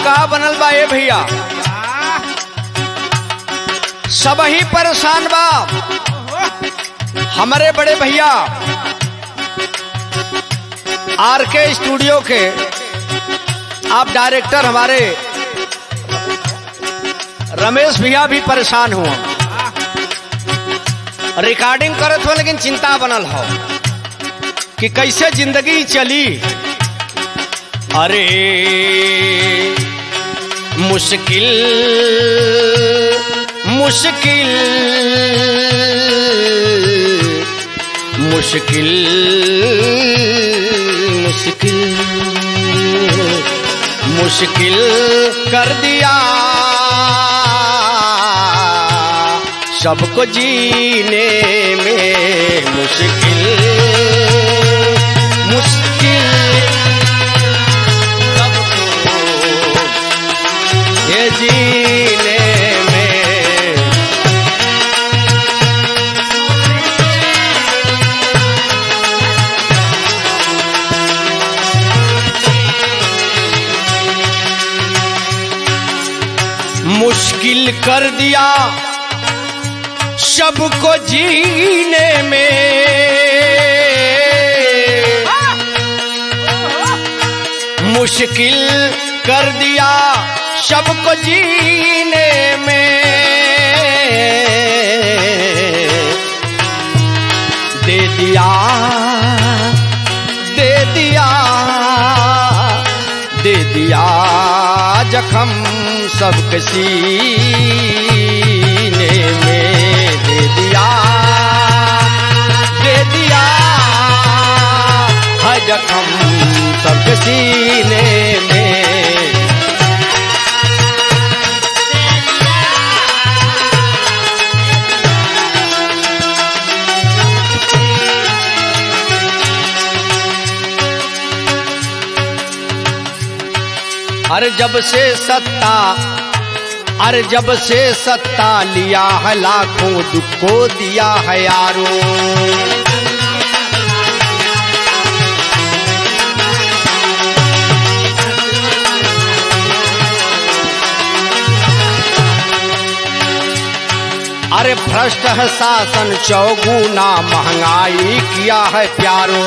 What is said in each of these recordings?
का बनल बा ए भैया, सब ही परेशान बा। हमारे बड़े भैया आरके स्टूडियो के आप डायरेक्टर हमारे रमेश भैया भी परेशान हुआ। रिकॉर्डिंग करत हो लेकिन चिंता बनल हो कि कैसे जिंदगी चली। अरे मुश्किल मुश्किल मुश्किल मुश्किल मुश्किल कर दिया सबको जीने में, मुश्किल मुश्किल सबको ये जीने में। मुश्किल कर दिया सबको जीने में, मुश्किल कर दिया सबको जीने में। दे दिया दे दिया दे दिया जख्म सबके सीने में, दे दिया है जख्म सबके सीने में। अरे जब से सत्ता लिया है लाखों दुख को दिया है यारों। अरे भ्रष्ट है शासन चौगुना महंगाई किया है प्यारों।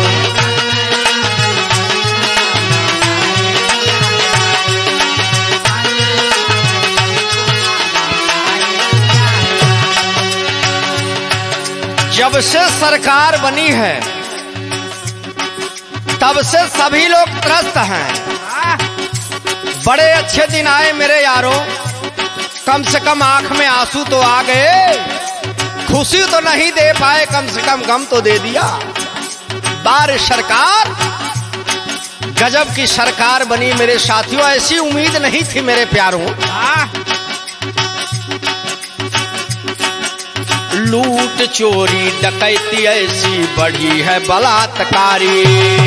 जब से सरकार बनी है तब से सभी लोग त्रस्त हैं। बड़े अच्छे दिन आए मेरे यारों, कम से कम आंख में आंसू तो आ गए। खुशी तो नहीं दे पाए, कम से कम गम तो दे दिया। बार सरकार गजब की सरकार बनी मेरे साथियों, ऐसी उम्मीद नहीं थी मेरे प्यारों। लूट चोरी डकैती ऐसी बढ़ी है बलात्कारी।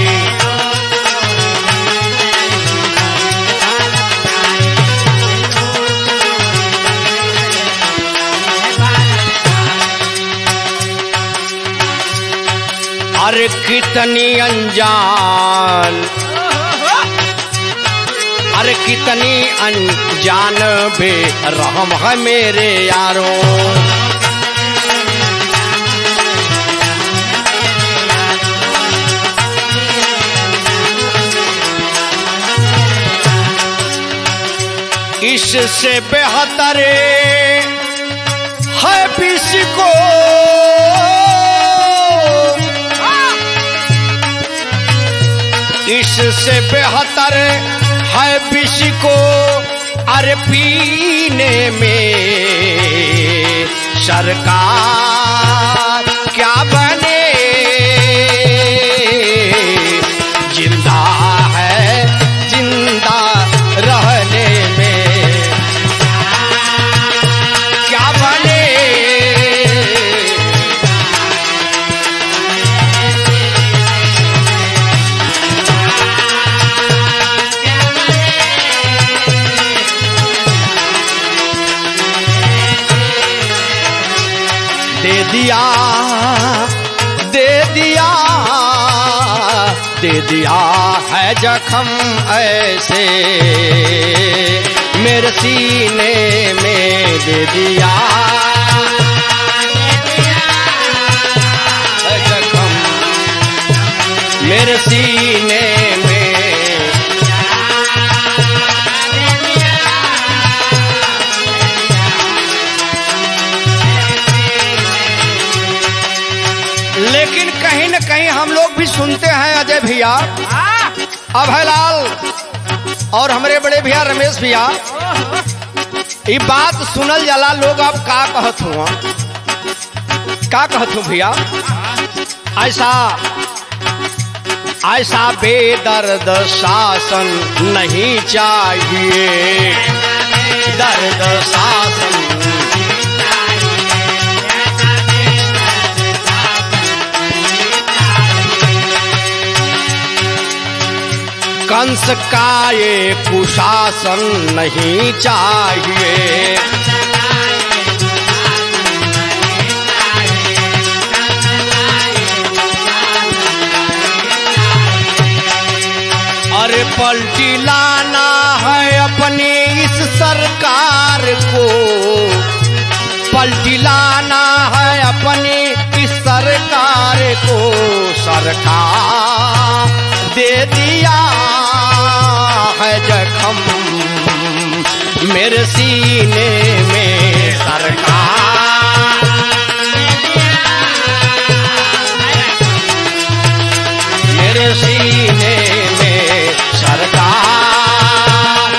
अरे कितनी अनजान, अरे कितनी अनजान बेरहम है मेरे यारों। इससे बेहतर है किसी को इससे बेहतर है विष को अरे पीने में। सरकार क्या बने, जिंदा है जिंदा रहने में। क्या बने, दे दिया है जख्म ऐसे मेरे सीने में दे दिया है जख्म मेरे सीने में। लेकिन कहीं न कहीं हम लोग भी सुनते हैं अजय भैया, अभयलाल और हमारे बड़े भैया रमेश भैया, ये बात सुनल जाला लोग अब का कहत हुआ, का कहत हूँ भैया, ऐसा ऐसा बेदर्द शासन नहीं चाहिए, दर्द शासन कंस का ये कुशासन नहीं चाहिए, अरे पलटी लाना है अपनी इस सरकार को, पलटी लाना है अपनी इस सरकार को, सरकार दे दिया है जख्म मेरे सीने में, सरकार मेरे सीने में, सरकार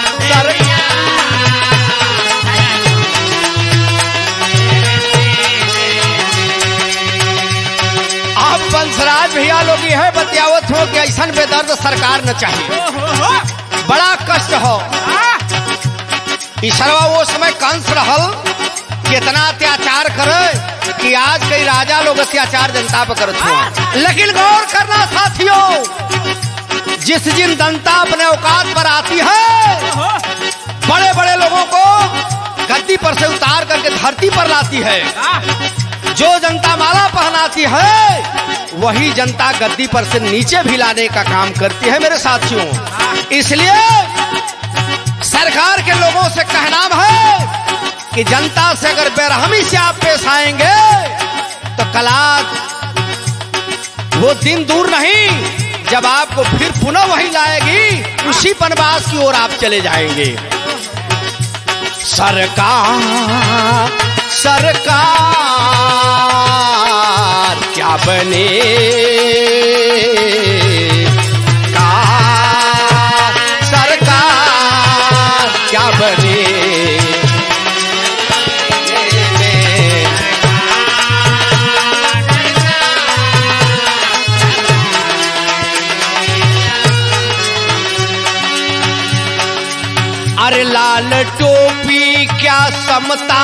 आप बंसराज भैया लोग है बतियावत हो कि ऐसा बेदर्द सरकार न चाहिए, बड़ा कष्ट हो। ईश्वरवा वो समय कंस रहल कितना अत्याचार करे कि आज कई राजा लोग अत्याचार जनता पर करते हुआ। लेकिन गौर करना साथियों, जिस दिन जनता अपने औकात पर आती है, बड़े बड़े लोगों को गद्दी पर से उतार करके धरती पर लाती है, जो जनता माला पहनाती है वही जनता गद्दी पर से नीचे भी लाने का काम करती है मेरे साथियों। इसलिए सरकार के लोगों से कहना है कि जनता से अगर बेरहमी से आप पेश आएंगे तो कलाद वो दिन दूर नहीं जब आपको फिर पुनः वही लाएगी, उसी वनवास की ओर आप चले जाएंगे। सरकार सरकार क्या बने, सरकार क्या बने, अरे लाल टोपी क्या समता,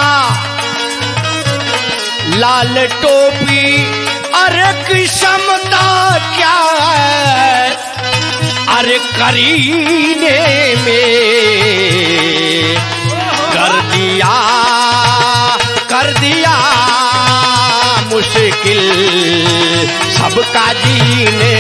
लाल टोपी अरे की समता क्या है, अरे करीने में कर दिया मुश्किल सबका जीने